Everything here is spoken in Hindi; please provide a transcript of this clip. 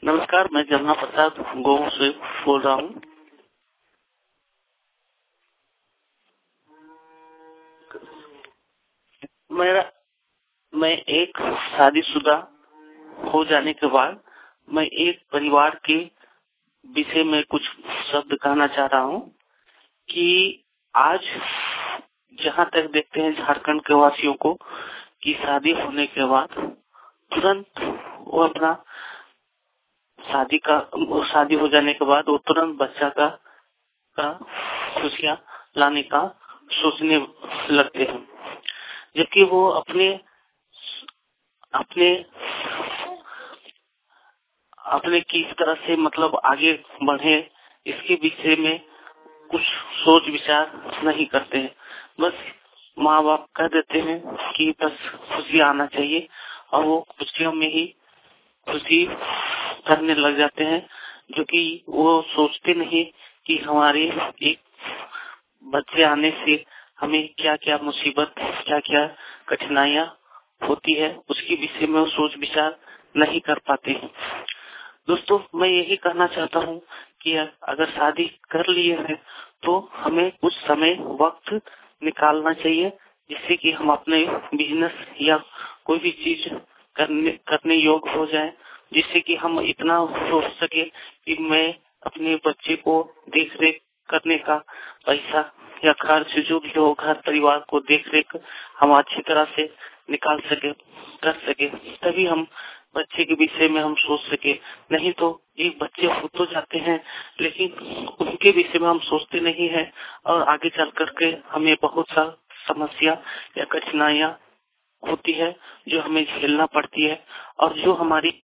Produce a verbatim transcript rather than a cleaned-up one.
नमस्कार, मैं जमुना प्रसाद गोवा से बोल रहा हूँ। मेरा मैं एक शादीशुदा हो जाने के बाद मैं एक परिवार के विषय में कुछ शब्द कहना चाह रहा हूँ कि आज जहाँ तक देखते हैं झारखंड के वासियों को कि शादी होने के बाद तुरंत वो अपना शादी का शादी हो जाने के बाद वो तुरंत बच्चा का का खुशियाँ लाने का सोचने लगते हैं, जबकि वो अपने अपने अपने किस तरह से मतलब आगे बढ़े इसके विषय में कुछ सोच विचार नहीं करते हैं। बस माँ बाप कह देते हैं कि बस खुशी आना चाहिए और वो खुशियों में ही खुशी करने लग जाते हैं, जो कि वो सोचते नहीं कि हमारे एक बच्चे आने से हमें क्या क्या मुसीबत क्या क्या कठिनाइयाँ होती है, उसके विषय में वो सोच विचार नहीं कर पाते हैं। दोस्तों, मैं यही कहना चाहता हूँ कि अगर शादी कर लिए हैं तो हमें कुछ समय वक्त निकालना चाहिए, जिससे कि हम अपने बिजनेस या कोई भी चीज करने करने योग्य हो जाए, जिससे कि हम इतना सोच सके कि मैं अपने बच्चे को देख रेख करने का पैसा या खर्च जो भी हो घर परिवार को देख रेख हम अच्छी तरह से निकाल सके कर सके, तभी हम बच्चे के विषय में हम सोच सके। नहीं तो एक बच्चे हो तो जाते हैं लेकिन उनके विषय में हम सोचते नहीं है और आगे चल करके हमें बहुत सा समस्या या कठिनाइयाँ होती है जो हमें झेलना पड़ती है और जो हमारी